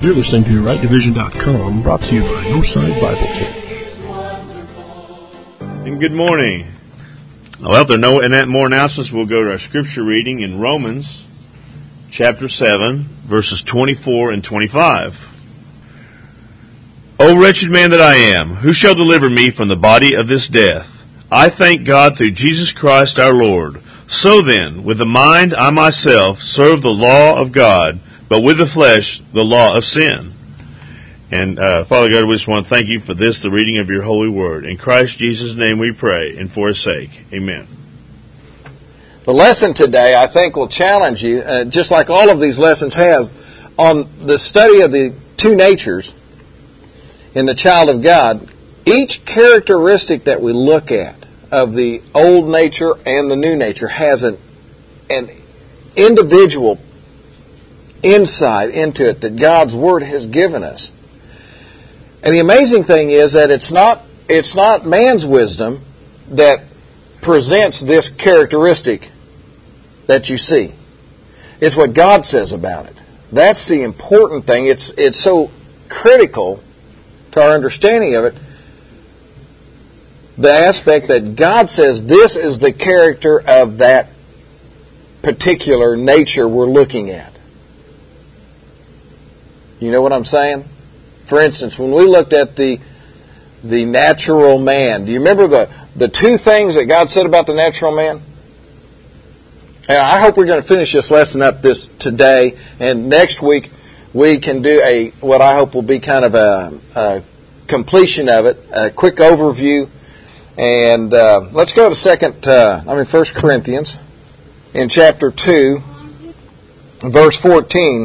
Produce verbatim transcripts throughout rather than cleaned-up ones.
You're listening to right division dot com, brought to you by Northside Bible Church. And good morning. Well, if there are no more announcements, we'll go to our scripture reading in Romans chapter seven, verses twenty-four and twenty-five. O wretched man that I am, who shall deliver me from the body of this death? I thank God through Jesus Christ our Lord. So then, with the mind I myself serve the law of God, but with the flesh the law of sin. And uh, Father God, we just want to thank you for this, the reading of your holy word. In Christ Jesus' name we pray, and for his sake. Amen. The lesson today, I think, will challenge you, uh, just like all of these lessons have, on the study of the two natures in the child of God. Each characteristic that we look at of the old nature and the new nature has an, an individual insight into it that God's Word has given us. And the amazing thing is that it's not it's not man's wisdom that presents this characteristic that you see. It's what God says about it. That's the important thing. It's it's so critical to our understanding of it. The aspect that God says this is the character of that particular nature we're looking at. You know what I'm saying? For instance, when we looked at the the natural man, do you remember the, the two things that God said about the natural man? And I hope we're going to finish this lesson up this today, and next week we can do a what I hope will be kind of a, a completion of it, a quick overview. And uh, let's go to second, uh, I mean First Corinthians in chapter two, verse fourteen.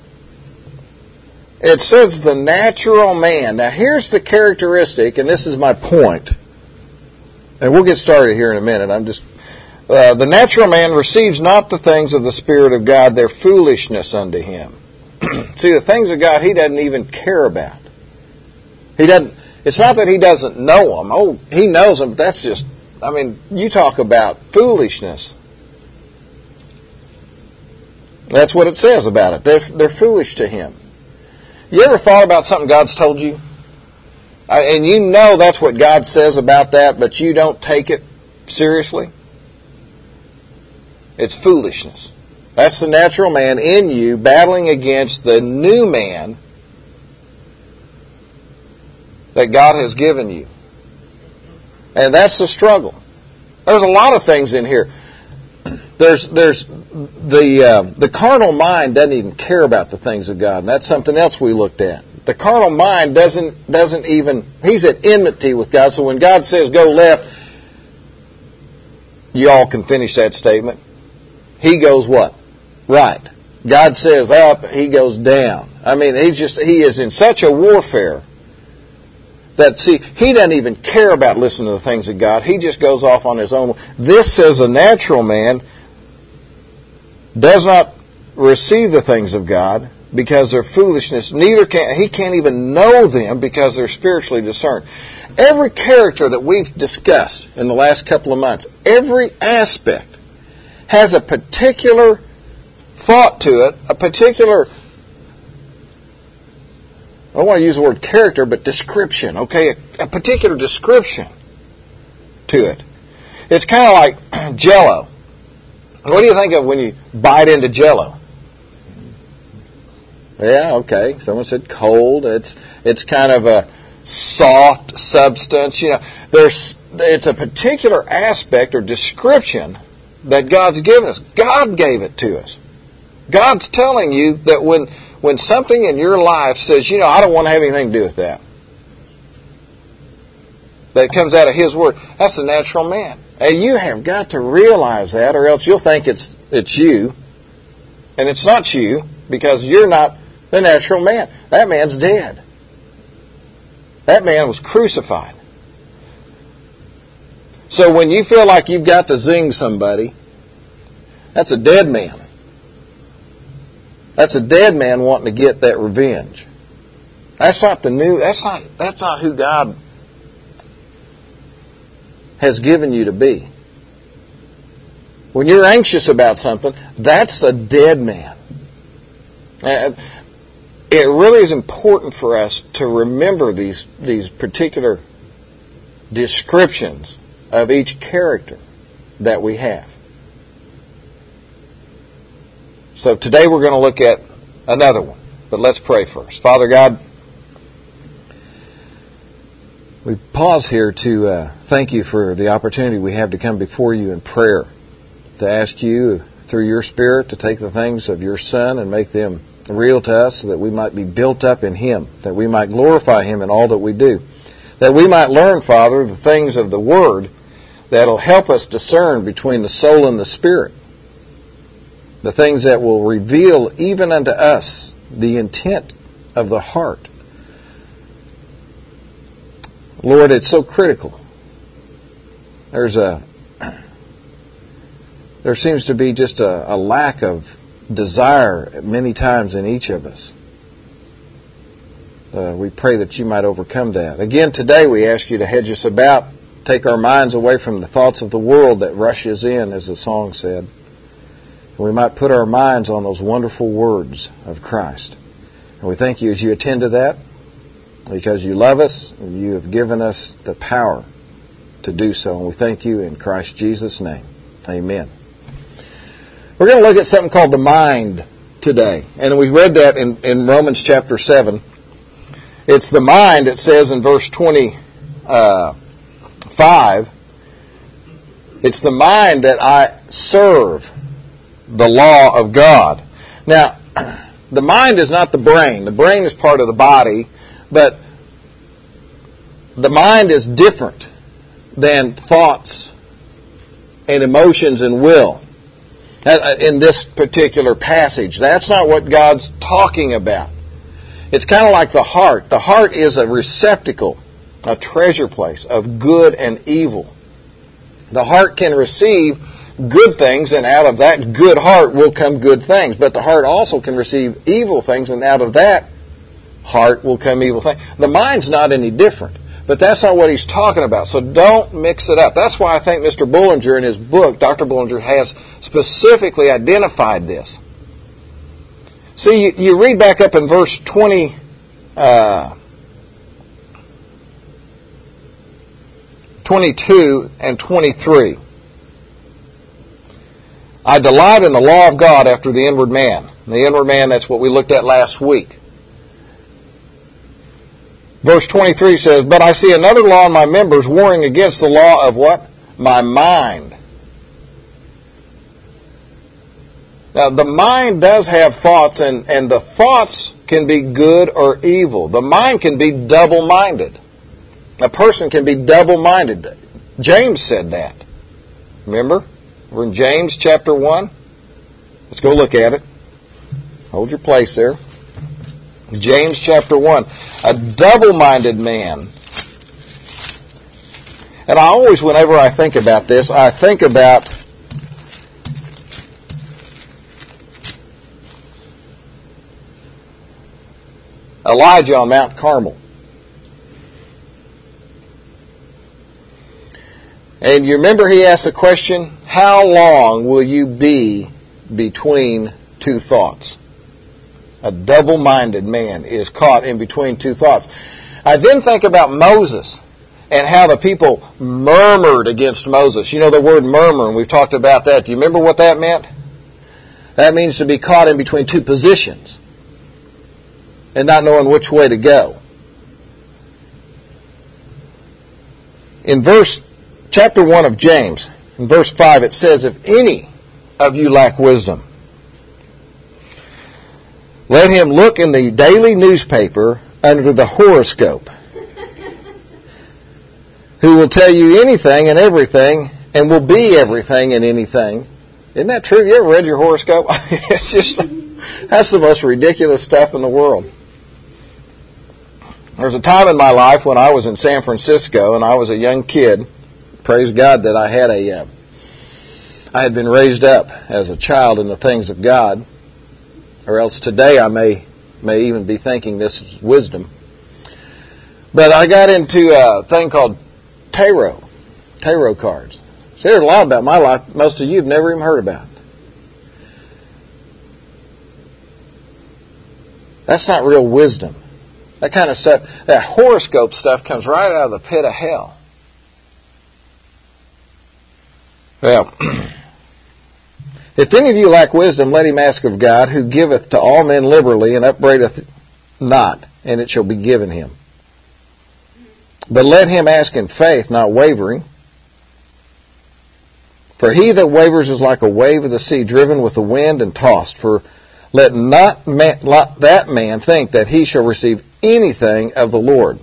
It says the natural man. Now here's the characteristic, and this is my point. And we'll get started here in a minute. I'm just uh, the natural man receives not the things of the Spirit of God; they're foolishness unto him. See, the things of God he doesn't even care about. He doesn't. It's not that he doesn't know them. Oh, he knows them, but that's just, I mean, you talk about foolishness. That's what it says about it. They're, they're foolish to him. You ever thought about something God's told you? And you know that's what God says about that, but you don't take it seriously? It's foolishness. That's the natural man in you battling against the new man that God has given you. And that's the struggle. There's a lot of things in here. There's there's the uh, the carnal mind doesn't even care about the things of God. And that's something else we looked at. The carnal mind doesn't doesn't even, he's at enmity with God. So when God says go left, you all can finish that statement. He goes what? Right. God says up, he goes down. I mean, he's just he is in such a warfare that, see, he doesn't even care about listening to the things of God. He just goes off on his own. This says a natural man does not receive the things of God because they're foolishness. Neither can he can't even know them because they're spiritually discerned. Every character that we've discussed in the last couple of months, every aspect has a particular thought to it, a particular, I don't want to use the word character, but description, okay? A, a particular description to it. It's kind of like Jell-O. What do you think of when you bite into Jell-O? Yeah, okay. Someone said cold. It's it's kind of a soft substance. You know, there's it's a particular aspect or description that God's given us. God gave it to us. God's telling you that when When something in your life says, you know, I don't want to have anything to do with that, that comes out of His Word, that's the natural man. And you have got to realize that, or else you'll think it's it's you. And it's not you, because you're not the natural man. That man's dead. That man was crucified. So when you feel like you've got to zing somebody, that's a dead man. That's a dead man wanting to get that revenge. That's not the new, that's not, that's not who God has given you to be. When you're anxious about something, that's a dead man. it really is important for us to remember these these particular descriptions of each character that we have. So today we're going to look at another one, but let's pray first. Father God, we pause here to uh, thank you for the opportunity we have to come before you in prayer, to ask you through your Spirit to take the things of your Son and make them real to us so that we might be built up in Him, that we might glorify Him in all that we do, that we might learn, Father, the things of the Word that will help us discern between the soul and the spirit, the things that will reveal even unto us the intent of the heart. Lord, it's so critical. There's a there seems to be just a, a lack of desire many times in each of us. Uh, we pray that you might overcome that. Again, today we ask you to hedge us about, take our minds away from the thoughts of the world that rushes in, as the song said. And we might put our minds on those wonderful words of Christ. And we thank you as you attend to that, because you love us and you have given us the power to do so. And we thank you in Christ Jesus' name. Amen. We're going to look at something called the mind today. And we read that in, in Romans chapter seven. It's the mind, it says in verse twenty-five. It's the mind that I serve the law of God. Now, the mind is not the brain. The brain is part of the body, but the mind is different than thoughts and emotions and will. In this particular passage, that's not what God's talking about. It's kind of like the heart. The heart is a receptacle, a treasure place of good and evil. The heart can receive good things, and out of that good heart will come good things. But the heart also can receive evil things, and out of that heart will come evil things. The mind's not any different. But that's not what he's talking about. So don't mix it up. That's why I think Mister Bullinger in his book, Doctor Bullinger, has specifically identified this. See, you, you read back up in verse twenty, uh, twenty-two and twenty-three. I delight in the law of God after the inward man. The inward man, that's what we looked at last week. Verse twenty-three says, but I see another law in my members warring against the law of what? My mind. Now, the mind does have thoughts, and, and the thoughts can be good or evil. The mind can be double-minded. A person can be double-minded. James said that. Remember? We're in James chapter one. Let's go look at it. Hold your place there. James chapter one. A double-minded man. And I always, whenever I think about this, I think about Elijah on Mount Carmel. And you remember he asked the question, how long will you be between two thoughts? A double-minded man is caught in between two thoughts. I then think about Moses and how the people murmured against Moses. You know the word murmur, and we've talked about that. Do you remember what that meant? That means to be caught in between two positions and not knowing which way to go. In verse chapter one of James, in verse five, it says, if any of you lack wisdom, let him look in the daily newspaper under the horoscope, who will tell you anything and everything and will be everything and anything. Isn't that true? You ever read your horoscope? It's just, that's the most ridiculous stuff in the world. There was a time in my life when I was in San Francisco and I was a young kid. Praise God that I had a, uh, I had been raised up as a child in the things of God. Or else today I may may even be thinking this is wisdom. But I got into a thing called tarot, tarot cards. See, there's a lot about my life most of you have never even heard about. That's not real wisdom. That kind of stuff, that horoscope stuff comes right out of the pit of hell. Well, if any of you lack wisdom, let him ask of God, who giveth to all men liberally and upbraideth not, and it shall be given him. But let him ask in faith, not wavering. For he that wavers is like a wave of the sea, driven with the wind and tossed. For let not man, let that man think that he shall receive anything of the Lord.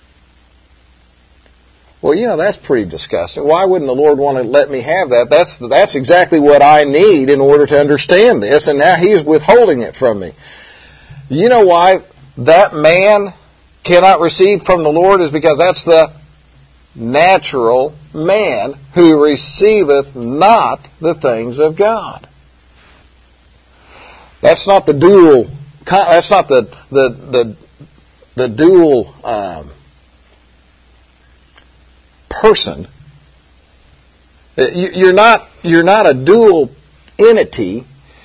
Well, you know, that's pretty disgusting. Why wouldn't the Lord want to let me have that? That's that's exactly what I need in order to understand this, and now He's withholding it from me. You know why that man cannot receive from the Lord is because that's the natural man who receiveth not the things of God. That's not the dual. That's not the the the the dual um, person. You're not you're not a dual entity.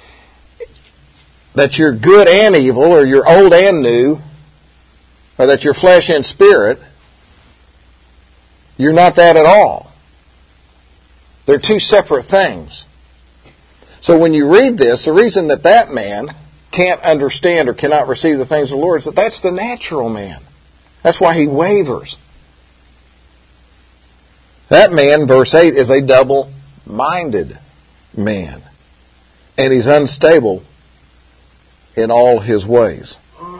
That you're good and evil, or you're old and new, or that you're flesh and spirit. You're not that at all. They're two separate things. So when you read this, the reason that that man can't understand or cannot receive the things of the Lord is that that's the natural man. That's why he wavers. That man, verse eight, is a double-minded man. And he's unstable in all his ways.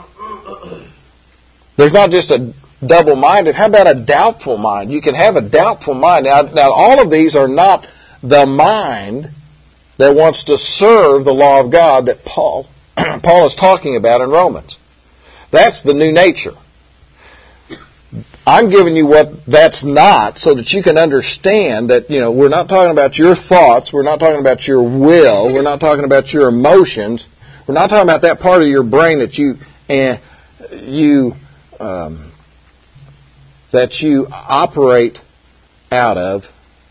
There's not just a double-minded. How about a doubtful mind? You can have a doubtful mind. Now, now all of these are not the mind that wants to serve the law of God that Paul, Paul is talking about in Romans. That's the new nature. I'm giving you what that's not so that you can understand that, you know, we're not talking about your thoughts. We're not talking about your will. We're not talking about your emotions. We're not talking about that part of your brain that you and you um, that you operate out of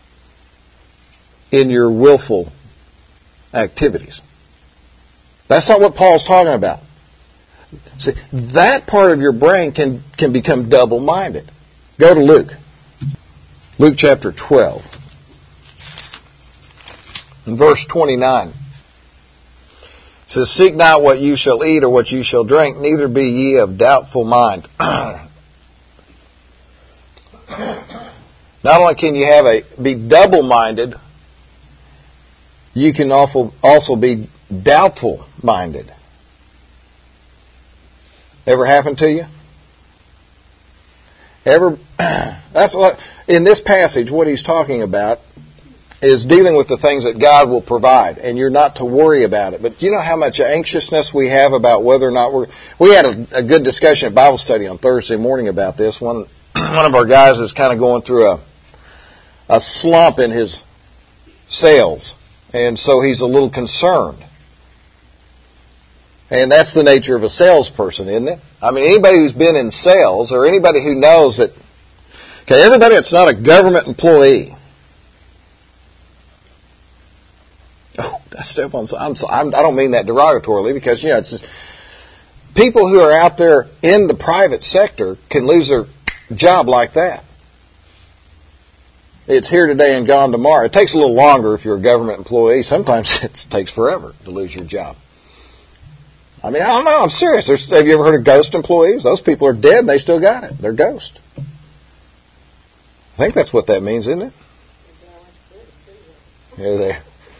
in your willful activities. That's not what Paul's talking about. See, that part of your brain can, can become double-minded. Go to Luke. Luke chapter twelve. In verse twenty-nine. It says, seek not what you shall eat or what you shall drink, neither be ye of doubtful mind. Not only can you have a be double-minded, you can also, also be doubtful-minded. Ever happened to you? Ever? That's what, in this passage, what he's talking about is dealing with the things that God will provide, and you're not to worry about it. But you know how much anxiousness we have about whether or not we're... We had a, a good discussion at Bible study on Thursday morning about this. One one of our guys is kind of going through a a slump in his sales, and so he's a little concerned. And that's the nature of a salesperson, isn't it? I mean, anybody who's been in sales, or anybody who knows that... Okay, everybody that's not a government employee... Oh, step on. I'm, I'm, I don't mean that derogatorily because you know it's just, people who are out there in the private sector can lose their job like that. It's here today and gone tomorrow. It takes a little longer if you're a government employee. Sometimes it takes forever to lose your job. I mean, I don't know. I'm serious. There's, have you ever heard of ghost employees? Those people are dead and they still got it. They're ghost. I think that's what that means, isn't it? Yeah, they.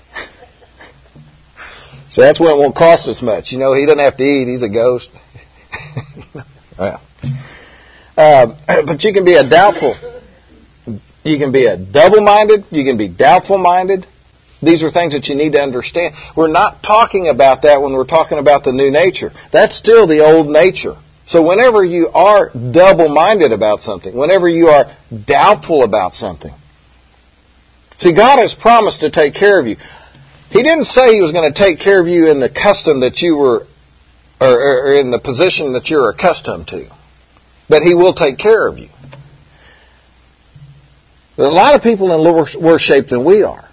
So that's when it won't cost us much. You know, he doesn't have to eat. He's a ghost. Well, um, but you can be a doubtful. You can be a double-minded. You can be doubtful-minded. These are things that you need to understand. We're not talking about that when we're talking about the new nature. That's still the old nature. So whenever you are double-minded about something, whenever you are doubtful about something, see, God has promised to take care of you. He didn't say He was going to take care of you in the custom that you were, or, or in the position that you're accustomed to. But He will take care of you. There are a lot of people in worse shape than we are.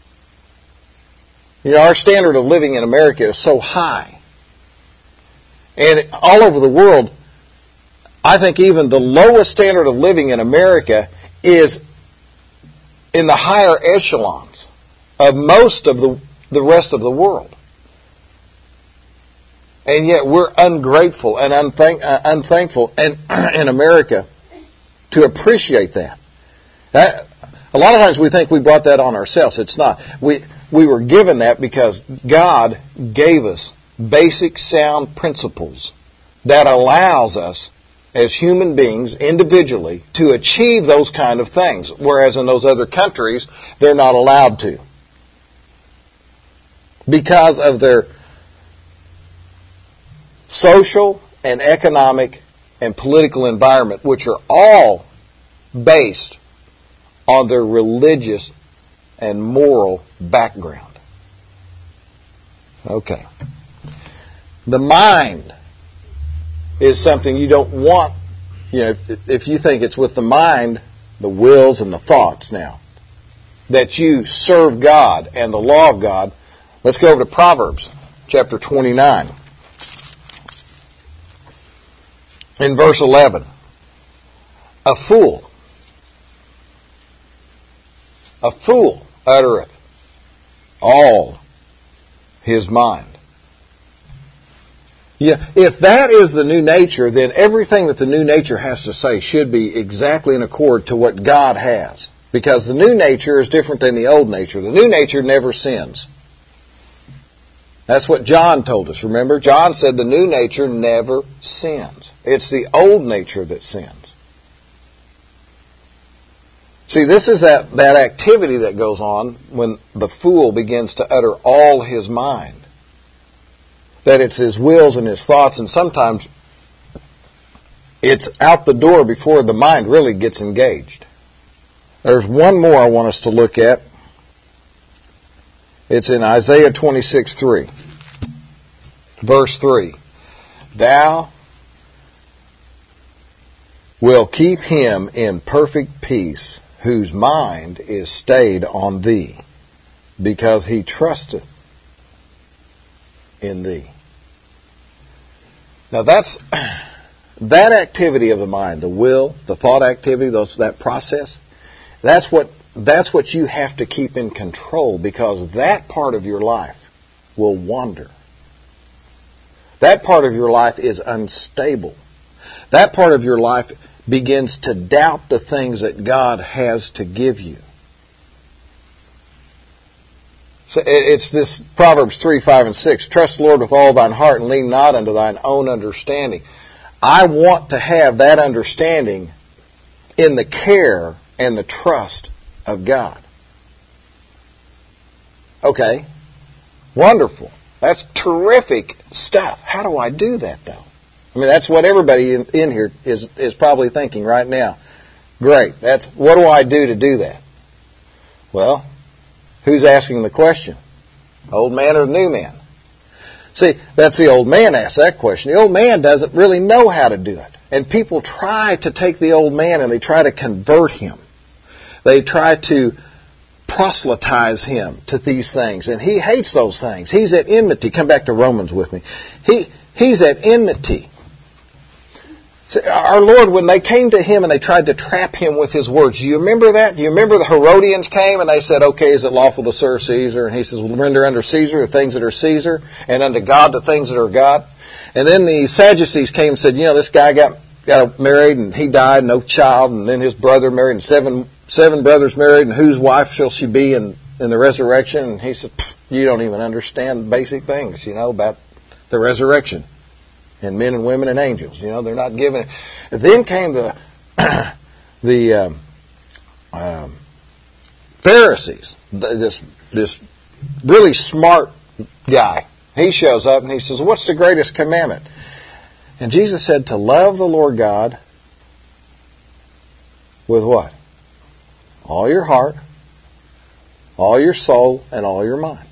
You know, our standard of living in America is so high. And all over the world, I think even the lowest standard of living in America is in the higher echelons of most of the, the rest of the world. And yet we're ungrateful and unthank, uh, unthankful in, in America to appreciate that. that. A lot of times we think we brought that on ourselves. It's not. We, we were given that because God gave us basic sound principles that allows us as human beings individually to achieve those kind of things, whereas in those other countries they're not allowed to because of their social and economic and political environment, which are all based on their religious and moral background. Okay. The mind is something you don't want. You know, if, if you think it's with the mind, the wills and the thoughts now, that you serve God and the law of God, let's go over to Proverbs chapter twenty-nine. In verse eleven, a fool, a fool uttereth all his mind. Yeah, if that is the new nature, then everything that the new nature has to say should be exactly in accord to what God has. Because the new nature is different than the old nature. The new nature never sins. That's what John told us. Remember? John said the new nature never sins. It's the old nature that sins. See, this is that, that activity that goes on when the fool begins to utter all his mind. That it's his wills and his thoughts, and sometimes it's out the door before the mind really gets engaged. There's one more I want us to look at. It's in Isaiah twenty-six three. Verse three. Thou wilt keep him in perfect peace, whose mind is stayed on thee, because he trusteth in thee. Now that's that activity of the mind, the will, the thought activity, those that process. That's what that's what you have to keep in control, because that part of your life will wander. That part of your life is unstable. That part of your life begins to doubt the things that God has to give you. So it's this Proverbs three, five, and six. Trust the Lord with all thine heart and lean not unto thine own understanding. I want to have that understanding in the care and the trust of God. Okay. Wonderful. That's terrific stuff. How do I do that, though? I mean, that's what everybody in, in here is, is probably thinking right now. Great. That's what do I do to do that? Well, who's asking the question? Old man or the new man? See, that's the old man asks that question. The old man doesn't really know how to do it. And people try to take the old man and they try to convert him. They try to proselytize him to these things. And he hates those things. He's at enmity. Come back to Romans with me. He He's at enmity. See, our Lord, when they came to him and they tried to trap him with his words, do you remember that? Do you remember the Herodians came and they said, okay, is it lawful to serve Caesar? And he says, well, render unto Caesar the things that are Caesar, and unto God the things that are God. And then the Sadducees came and said, you know, this guy got, got married and he died, no child, and then his brother married, and seven seven brothers married, and whose wife shall she be in, in the resurrection? And he said, you don't even understand basic things, you know, about the resurrection. And men and women and angels, you know, they're not given it. Then came the the um, um, Pharisees, this this really smart guy. He shows up and he says, what's the greatest commandment? And Jesus said to love the Lord God with what? All your heart, all your soul, and all your mind.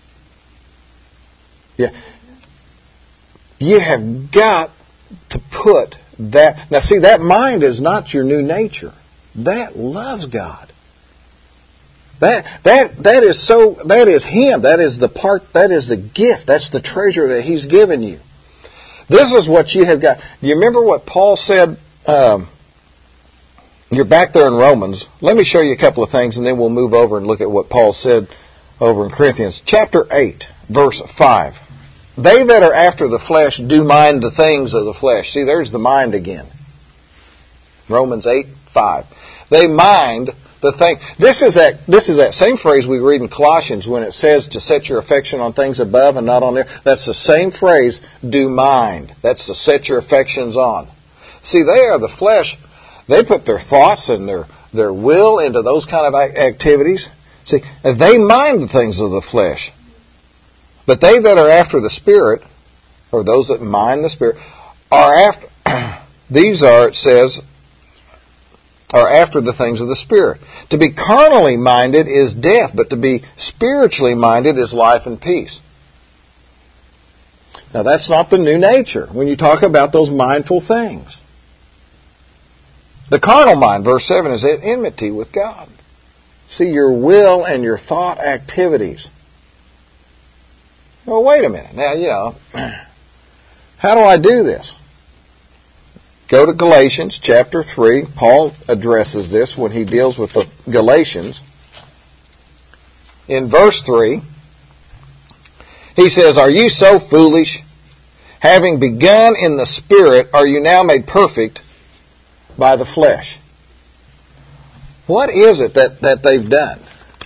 Yeah. You have got to put that... Now see, that mind is not your new nature. That loves God. That that that is so that is Him. That is the part, that is the gift. That's the treasure that He's given you. This is what you have got. Do you remember what Paul said? Um, you're back there in Romans. Let me show you a couple of things, and then we'll move over and look at what Paul said over in Corinthians. Chapter eight, verse five. They that are after the flesh do mind the things of the flesh. See, there's the mind again. Romans eight, five. They mind the thing. This is that this is that same phrase we read in Colossians when it says to set your affection on things above and not on there. That's the same phrase, do mind. That's to set your affections on. See, they are the flesh. They put their thoughts and their, their will into those kind of activities. See, they mind the things of the flesh. But they that are after the Spirit, or those that mind the Spirit, are after, these are, it says, are after the things of the Spirit. To be carnally minded is death, but to be spiritually minded is life and peace. Now that's not the new nature when you talk about those mindful things. The carnal mind, verse seven, is at enmity with God. See, your will and your thought activities. Well, wait a minute. Now, you know, how do I do this? Go to Galatians chapter three. Paul addresses this when he deals with the Galatians. In verse three, he says, are you so foolish? Having begun in the Spirit, are you now made perfect by the flesh? What is it that, that they've done?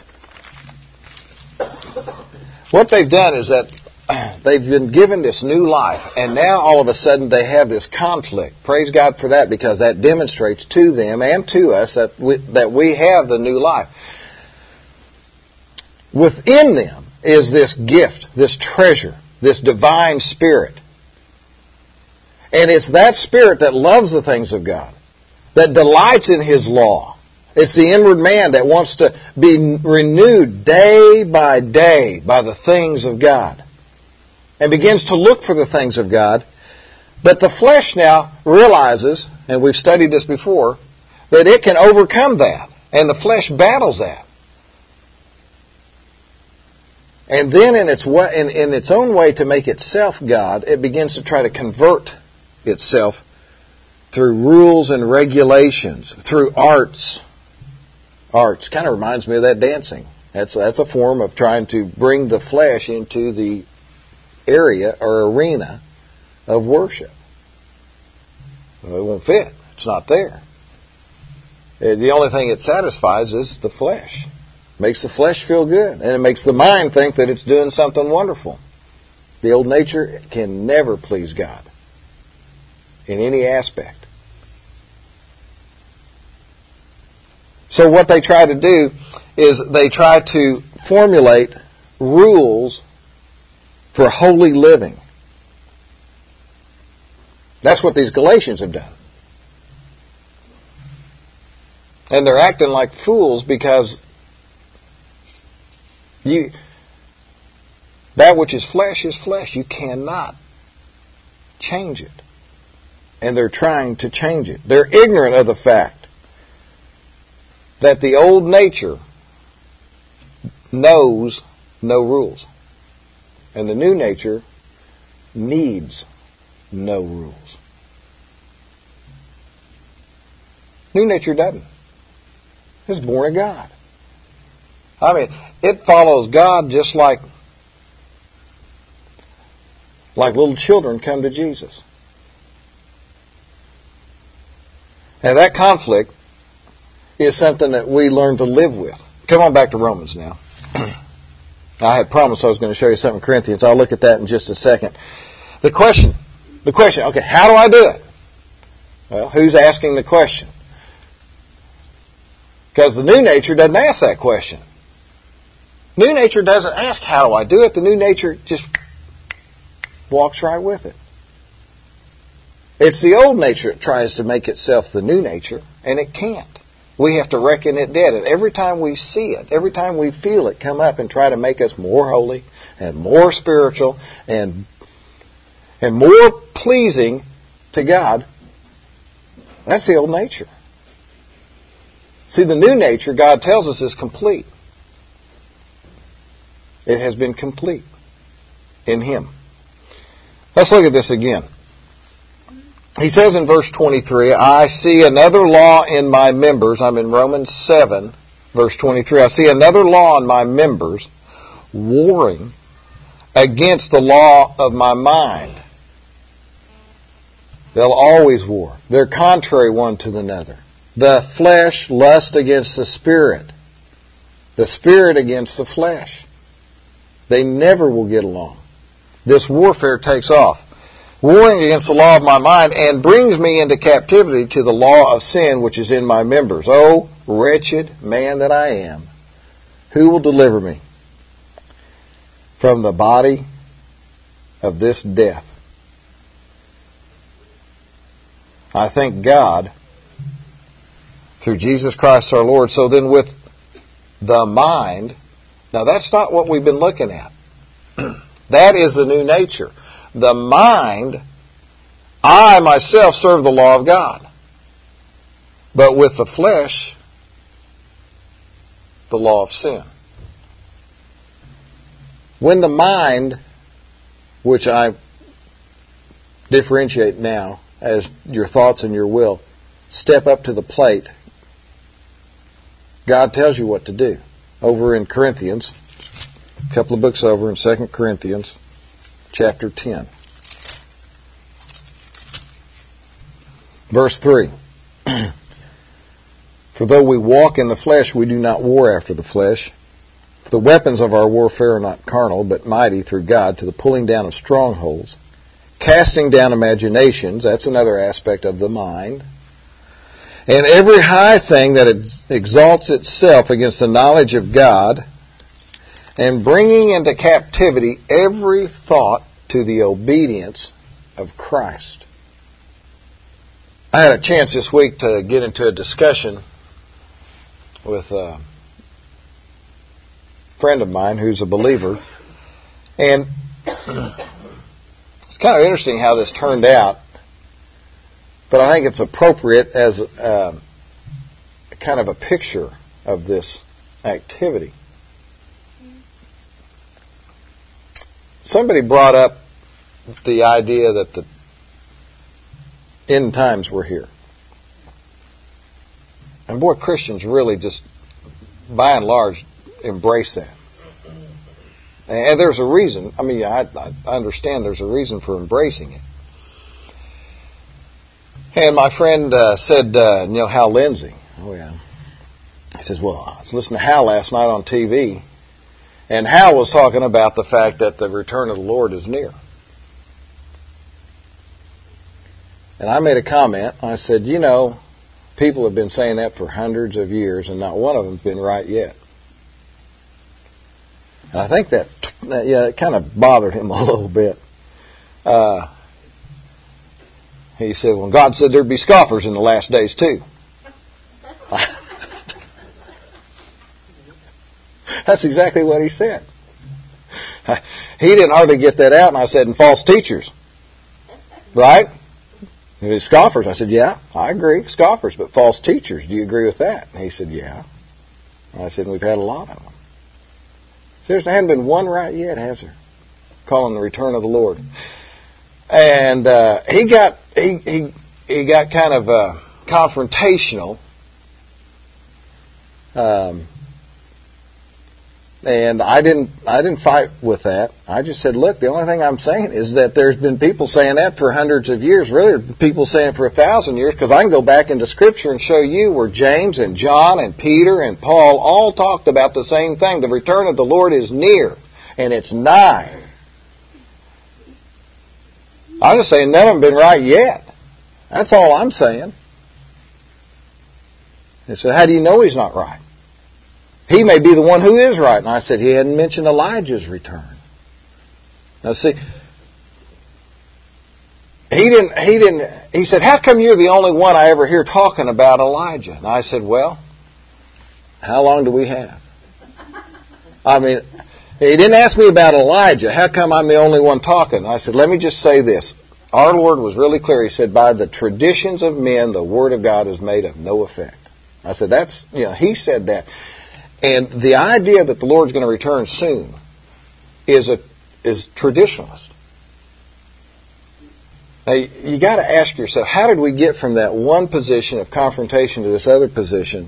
What they've done is that they've been given this new life, and now all of a sudden they have this conflict. Praise God for that, because that demonstrates to them and to us that we, that we have the new life. Within them is this gift, this treasure, this divine Spirit. And it's that Spirit that loves the things of God, that delights in His law. It's the inward man that wants to be renewed day by day by the things of God and begins to look for the things of God. But the flesh now realizes, and we've studied this before, that it can overcome that. And the flesh battles that. And then in its way, in, in its own way to make itself God, it begins to try to convert itself through rules and regulations, through arts. Arts kind of reminds me of that dancing. That's that's a form of trying to bring the flesh into the area or arena of worship. Well, it won't fit. It's not there. The only thing it satisfies is the flesh. It makes the flesh feel good, and it makes the mind think that it's doing something wonderful. The old nature can never please God in any aspect. So what they try to do is they try to formulate rules for holy living. That's what these Galatians have done. And they're acting like fools because you that which is flesh is flesh. You cannot change it. And they're trying to change it. They're ignorant of the fact that the old nature knows no rules. And the new nature needs no rules. New nature doesn't. It's born of God. I mean, it follows God just like, like little children come to Jesus. And that conflict is something that we learn to live with. Come on back to Romans now. I had promised I was going to show you something in Corinthians. I'll look at that in just a second. The question, the question, okay, how do I do it? Well, who's asking the question? Because the new nature doesn't ask that question. New nature doesn't ask, how do I do it? The new nature just walks right with it. It's the old nature that tries to make itself the new nature, and it can't. We have to reckon it dead. And every time we see it, every time we feel it come up and try to make us more holy and more spiritual and, and more pleasing to God, that's the old nature. See, the new nature, God tells us, is complete. It has been complete in Him. Let's look at this again. he says in verse twenty-three, I see another law in my members. I'm in Romans seven, verse twenty-three. I see another law in my members, warring against the law of my mind. They'll always war. They're contrary one to another. The flesh lusts against the spirit. The spirit against the flesh. They never will get along. This warfare takes off. Warring against the law of my mind, and brings me into captivity to the law of sin which is in my members. Oh, wretched man that I am, who will deliver me from the body of this death? I thank God through Jesus Christ our Lord. So then with the mind, now that's not what we've been looking at. That is the new nature. The mind, I myself serve the law of God. But with the flesh, the law of sin. When the mind, which I differentiate now as your thoughts and your will, step up to the plate, God tells you what to do. Over in Corinthians, a couple of books over in Second Corinthians, chapter ten. Verse three. For though we walk in the flesh, we do not war after the flesh. For the weapons of our warfare are not carnal, but mighty through God to the pulling down of strongholds, casting down imaginations, that's another aspect of the mind, and every high thing that exalts itself against the knowledge of God, and bringing into captivity every thought to the obedience of Christ. I had a chance this week to get into a discussion with a friend of mine who's a believer, and it's kind of interesting how this turned out, but I think it's appropriate as a, a kind of a picture of this activity. Somebody brought up the idea that the end times were here. And boy, Christians really just, by and large, embrace that. And there's a reason. I mean, I, I understand there's a reason for embracing it. And my friend uh, said, uh, you know, Hal Lindsey. Oh, yeah. He says, well, I was listening to Hal last night on T V, and Hal was talking about the fact that the return of the Lord is near. And I made a comment. I said, you know, people have been saying that for hundreds of years, and not one of them's been right yet. And I think that, yeah, it kind of bothered him a little bit. Uh, he said, well, God said there'd be scoffers in the last days too. That's exactly what he said. He didn't hardly get that out, and I said, and false teachers. Right? Scoffers. I said, yeah, I agree, scoffers, but false teachers, do you agree with that? And he said, yeah. And I said, we've had a lot of them. Seriously, there hasn't been one right yet, has there? Calling the return of the Lord. And uh, he got he he he got kind of uh, confrontational. Um, and I didn't I didn't fight with that. I just said, look, the only thing I'm saying is that there's been people saying that for hundreds of years. Really, people saying it for a thousand years, because I can go back into Scripture and show you where James and John and Peter and Paul all talked about the same thing. The return of the Lord is near, and it's nigh. I'm just saying none of them have been right yet. That's all I'm saying. He said, how do you know he's not right? He may be the one who is right. And I said, he hadn't mentioned Elijah's return. Now see, he didn't, he didn't, he said, how come you're the only one I ever hear talking about Elijah? And I said, well, how long do we have? I mean, he didn't ask me about Elijah. How come I'm the only one talking? I said, let me just say this. Our Lord was really clear. He said, by the traditions of men, the Word of God is made of no effect. I said, that's, you know, he said that. And the idea that the Lord's going to return soon is a is traditionalist. Hey, you got to ask yourself, how did we get from that one position of confrontation to this other position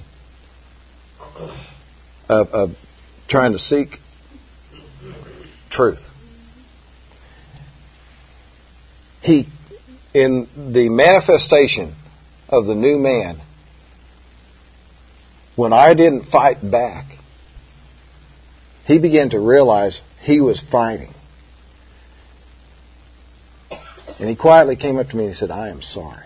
of, of trying to seek truth? He, in the manifestation of the new man, when I didn't fight back, he began to realize he was fighting. And he quietly came up to me and he said, I am sorry.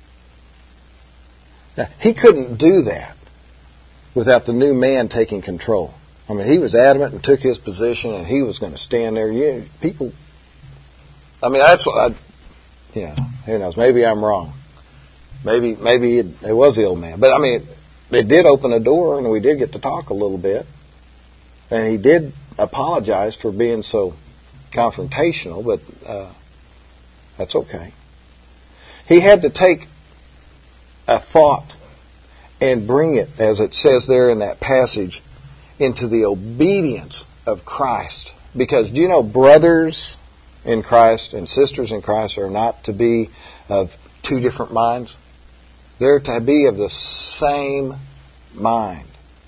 Now, he couldn't do that without the new man taking control. I mean, he was adamant and took his position, and he was going to stand there. You, people, I mean, that's what I, yeah, who knows, maybe I'm wrong. Maybe maybe it, it was the old man. But, I mean, it, it did open a door, and we did get to talk a little bit. And he did apologize for being so confrontational, but uh, that's okay. He had to take a thought and bring it, as it says there in that passage, into the obedience of Christ. Because, do you know, brothers in Christ and sisters in Christ are not to be of two different minds? They're to be of the same mind.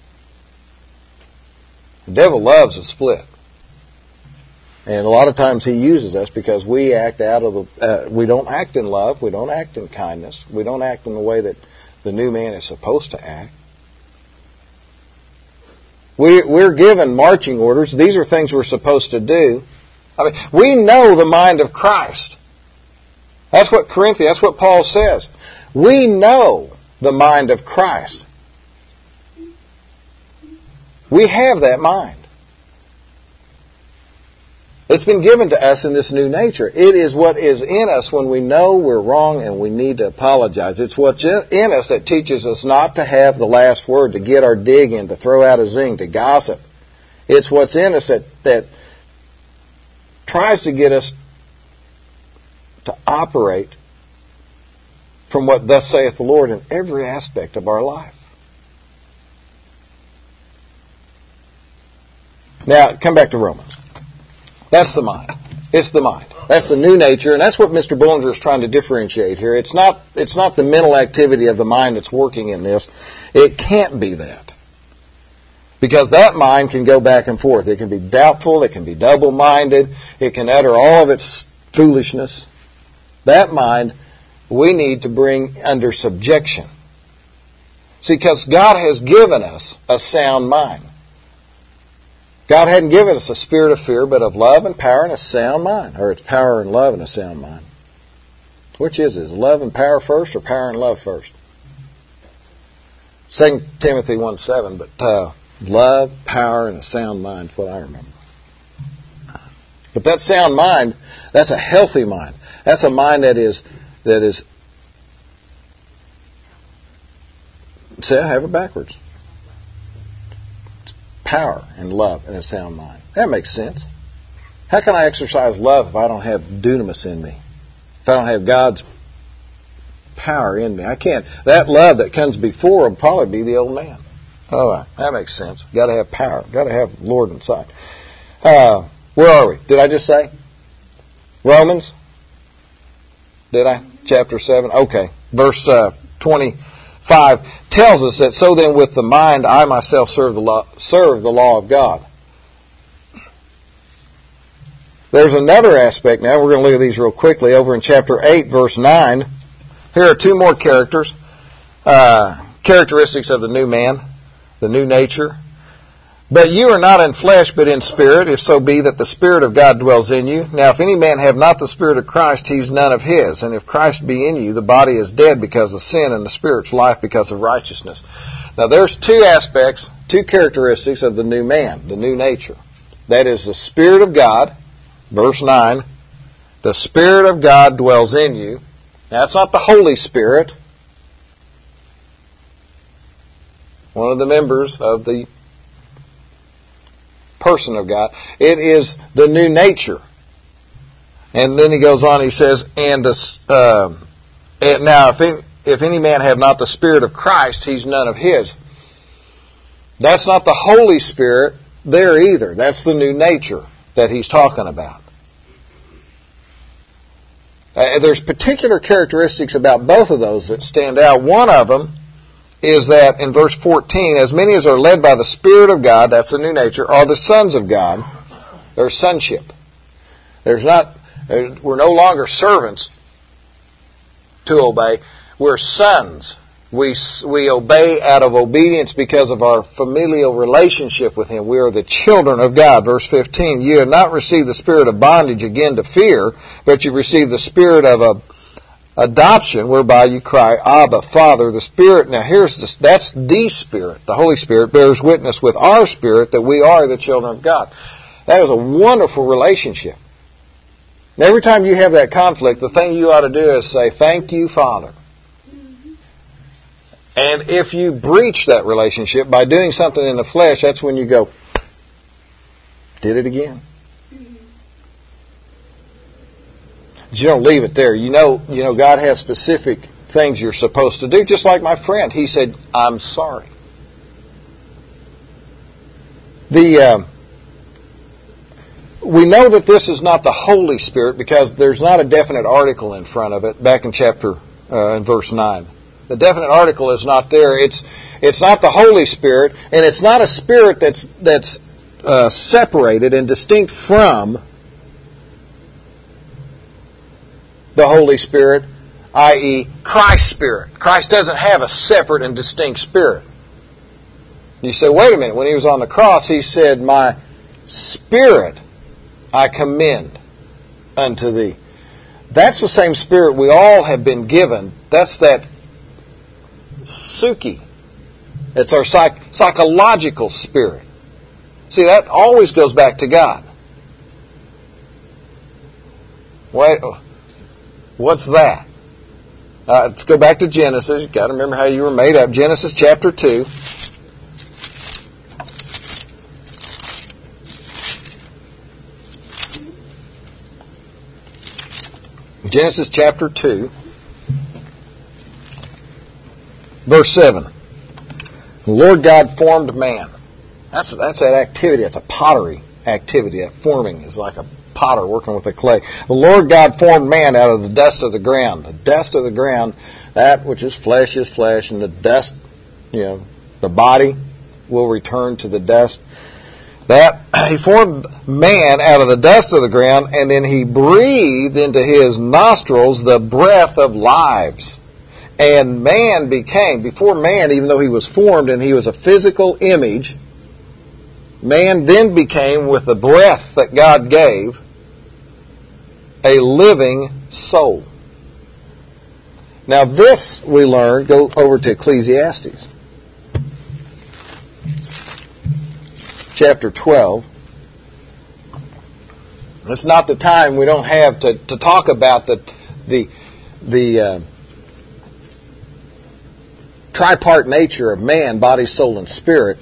The devil loves a split. And a lot of times he uses us because we act out of the, uh, we don't act in love, we don't act in kindness, we don't act in the way that the new man is supposed to act. We, we're given marching orders. These are things we're supposed to do. I mean, we know the mind of Christ. That's what Corinthians, that's what Paul says. We know the mind of Christ. We have that mind. It's been given to us in this new nature. It is what is in us when we know we're wrong and we need to apologize. It's what's in us that teaches us not to have the last word, to get our dig in, to throw out a zing, to gossip. It's what's in us that, that tries to get us to operate from what thus saith the Lord in every aspect of our life. Now, come back to Romans. That's the mind. It's the mind. That's the new nature, and that's what Mister Bullinger is trying to differentiate here. It's not, it's not the mental activity of the mind that's working in this. It can't be that. Because that mind can go back and forth. It can be doubtful. It can be double-minded. It can utter all of its foolishness. That mind we need to bring under subjection. See, because God has given us a sound mind. God hadn't given us a spirit of fear, but of love and power and a sound mind. Or it's power and love and a sound mind. Which is it? Is love and power first or power and love first? Second Timothy one seven, but uh, love, power, and a sound mind is what I remember. But that sound mind, that's a healthy mind. That's a mind that is, that is, say I have it backwards. Power and love and a sound mind. That makes sense. How can I exercise love if I don't have dunamis in me? If I don't have God's power in me? I can't. That love that comes before will probably be the old man. Oh, that makes sense. Got to have power. Got to have Lord inside. Uh, where are we? Did I just say? Romans? Did I? Chapter seven? Okay. Verse uh, twenty-five tells us that, so then with the mind I myself serve the law, serve the law of God. There's another aspect now. We're going to look at these real quickly. Over in chapter eight, verse nine, here are two more characters. Uh, characteristics of the new man, the new nature. But you are not in flesh, but in spirit, if so be that the Spirit of God dwells in you. Now, if any man have not the Spirit of Christ, he is none of his. And if Christ be in you, the body is dead because of sin, and the Spirit's life because of righteousness. Now, there's two aspects, two characteristics of the new man, the new nature. That is the Spirit of God, verse nine. The Spirit of God dwells in you. Now, that's not the Holy Spirit, one of the members of the person of God. It is the new nature. And then he goes on, he says, and, this, uh, and now if any, if any man have not the Spirit of Christ, he's none of his. That's not the Holy Spirit there either. That's the new nature that he's talking about. Uh, there's particular characteristics about both of those that stand out. One of them is that in verse fourteen, as many as are led by the Spirit of God, that's the new nature, are the sons of God. There's sonship. There's not, we're no longer servants to obey. We're sons. We, we obey out of obedience because of our familial relationship with Him. We are the children of God. Verse fifteen, you have not received the spirit of bondage again to fear, but you've received the spirit of a adoption, whereby you cry, Abba, Father. The Spirit, now here's this, that's the Spirit. The Holy Spirit bears witness with our spirit that we are the children of God. That is a wonderful relationship. And every time you have that conflict, the thing you ought to do is say, thank you, Father. And if you breach that relationship by doing something in the flesh, that's when you go, did it again. But you don't leave it there. You know, you know, God has specific things you're supposed to do. Just like my friend, he said, I'm sorry. The uh, we know that this is not the Holy Spirit because there's not a definite article in front of it back in chapter uh, in verse nine. The definite article is not there. It's it's not the Holy Spirit, and it's not a spirit that's that's uh, separated and distinct from the Holy Spirit, that is, Christ's Spirit. Christ doesn't have a separate and distinct spirit. You say, wait a minute. When He was on the cross, He said, "My spirit I commend unto Thee." That's the same spirit we all have been given. That's that Suki. It's our psych- psychological spirit. See, that always goes back to God. Wait, what's that? Uh, let's go back to Genesis. You've got to remember how you were made up. Genesis chapter two. Genesis chapter two. Verse seven. The Lord God formed man. That's that's that activity. That's a pottery activity. That forming is like a potter working with the clay. The Lord God formed man out of the dust of the ground. The dust of the ground, that which is flesh is flesh, and the dust, you know, the body will return to the dust. That He formed man out of the dust of the ground, and then He breathed into his nostrils the breath of lives. And man became, before man, even though he was formed and he was a physical image, man then became, with the breath that God gave, a living soul. Now this, we learn, go over to Ecclesiastes. Chapter twelve. It's not the time, we don't have to, to talk about the, the, the, uh, tripart nature of man, body, soul, and spirit.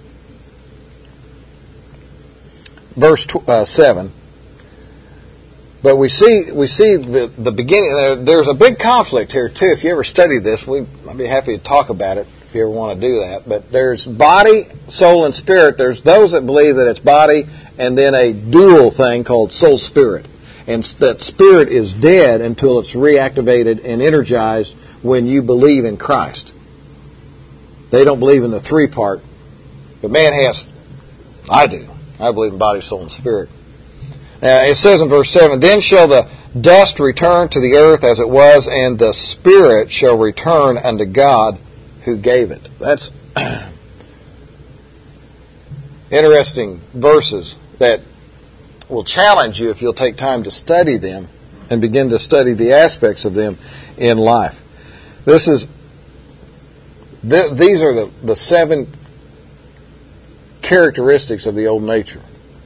Verse uh, seven. But we see we see the the beginning. There, there's a big conflict here too. If you ever study this, we I'd be happy to talk about it if you ever want to do that. But there's body, soul, and spirit. There's those that believe that it's body and then a dual thing called soul spirit, and that spirit is dead until it's reactivated and energized when you believe in Christ. They don't believe in the three part, but man has. I do. I believe in body, soul, and spirit. Now, it says in verse seven, then shall the dust return to the earth as it was, and the spirit shall return unto God who gave it. That's interesting verses that will challenge you if you'll take time to study them and begin to study the aspects of them in life. This is th- these are the, the seven characteristics of the old nature.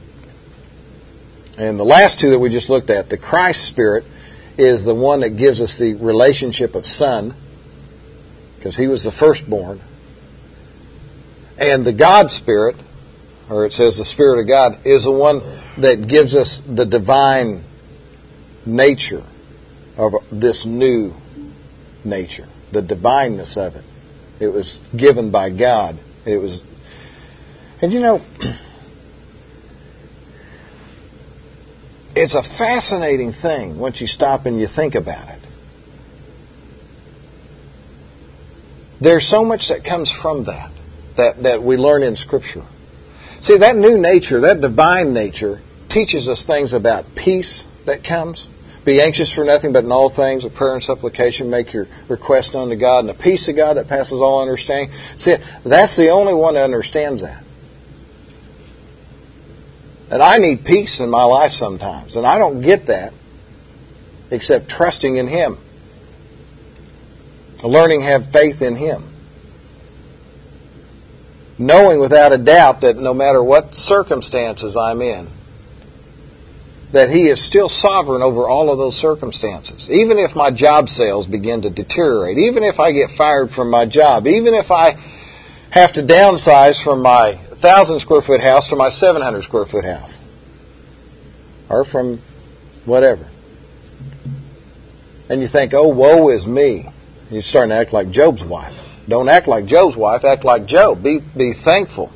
And the last two that we just looked at, the Christ Spirit, is the one that gives us the relationship of son, because He was the firstborn. And the God Spirit, or it says the Spirit of God, is the one that gives us the divine nature of this new nature, the divineness of it. It was given by God. It was, and you know, it's a fascinating thing once you stop and you think about it. There's so much that comes from that, that, that we learn in Scripture. See, that new nature, that divine nature, teaches us things about peace that comes. Be anxious for nothing, but in all things, with prayer and supplication, make your request unto God. And the peace of God that passes all understanding. See, that's the only one that understands that. And I need peace in my life sometimes. And I don't get that except trusting in Him. Learning to have faith in Him. Knowing without a doubt that no matter what circumstances I'm in, that He is still sovereign over all of those circumstances. Even if my job sales begin to deteriorate, even if I get fired from my job, even if I have to downsize from my one thousand square foot house to my seven hundred square foot house, or from whatever. And you think, oh, woe is me. You're starting to act like Job's wife. Don't act like Job's wife, act like Job. Be, be thankful.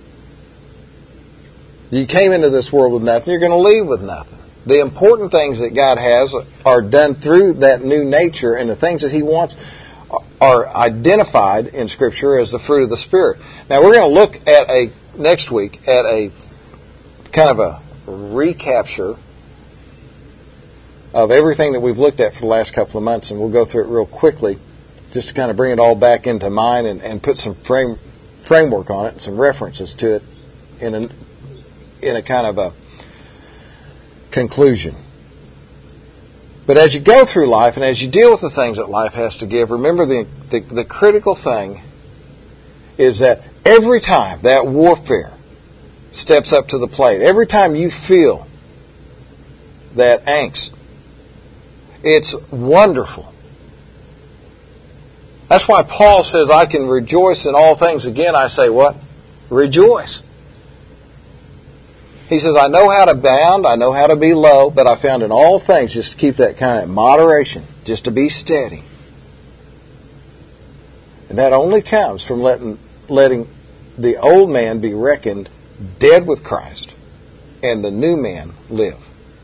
You came into this world with nothing, you're going to leave with nothing. The important things that God has are done through that new nature, and the things that He wants are identified in Scripture as the fruit of the Spirit. Now we're going to look at a, next week, at a kind of a recapture of everything that we've looked at for the last couple of months, and we'll go through it real quickly just to kind of bring it all back into mind and, and put some frame, framework on it and some references to it in a, in a kind of a conclusion. But as you go through life and as you deal with the things that life has to give, remember the, the, the critical thing is that every time that warfare steps up to the plate, every time you feel that angst, it's wonderful. That's why Paul says, I can rejoice in all things. Again, I say what? Rejoice. He says, I know how to bound, I know how to be low, but I found in all things just to keep that kind of moderation, just to be steady. And that only comes from letting, letting the old man be reckoned dead with Christ and the new man live.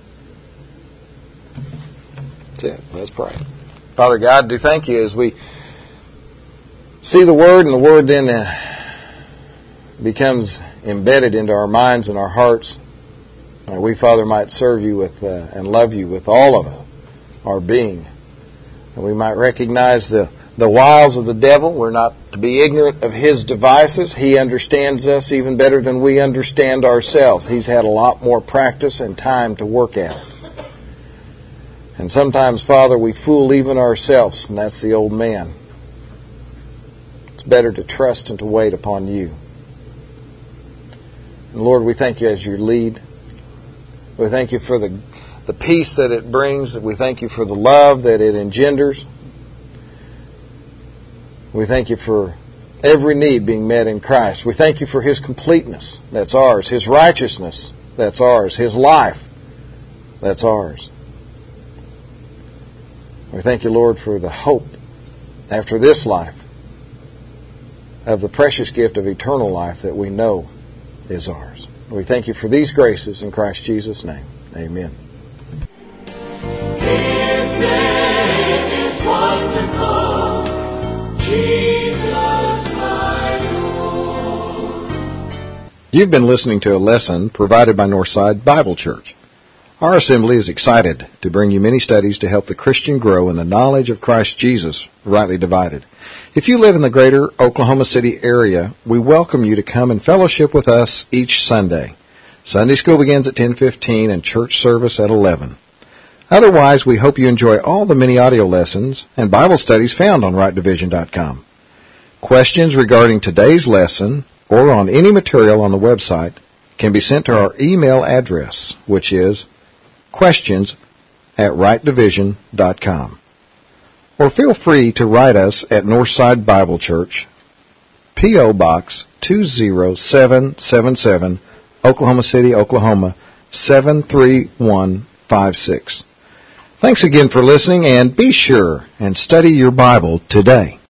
That's it. Let's pray. Father God, do thank you as we see the Word, and the Word then uh, becomes embedded into our minds and our hearts. And we, Father, might serve you with uh, and love you with all of it, our being. And we might recognize the, the wiles of the devil. We're not to be ignorant of his devices. He understands us even better than we understand ourselves. He's had a lot more practice and time to work at it. And sometimes, Father, we fool even ourselves, and that's the old man. It's better to trust and to wait upon you. And Lord, we thank you as you lead. We thank you for the, the peace that it brings. We thank you for the love that it engenders. We thank you for every need being met in Christ. We thank you for His completeness. That's ours. His righteousness. That's ours. His life. That's ours. We thank you, Lord, for the hope after this life of the precious gift of eternal life that we know is ours. We thank you for these graces in Christ Jesus' name. Amen. His name is wonderful, Jesus my Lord. You've been listening to a lesson provided by Northside Bible Church. Our assembly is excited to bring you many studies to help the Christian grow in the knowledge of Christ Jesus, rightly divided. If you live in the greater Oklahoma City area, we welcome you to come and fellowship with us each Sunday. Sunday school begins at ten fifteen and church service at eleven. Otherwise, we hope you enjoy all the many audio lessons and Bible studies found on right division dot com. Questions regarding today's lesson or on any material on the website can be sent to our email address, which is questions at right division dot com. Or feel free to write us at Northside Bible Church, P O. Box two zero seven seven seven, Oklahoma City, Oklahoma seven three one five six. Thanks again for listening, and be sure and study your Bible today.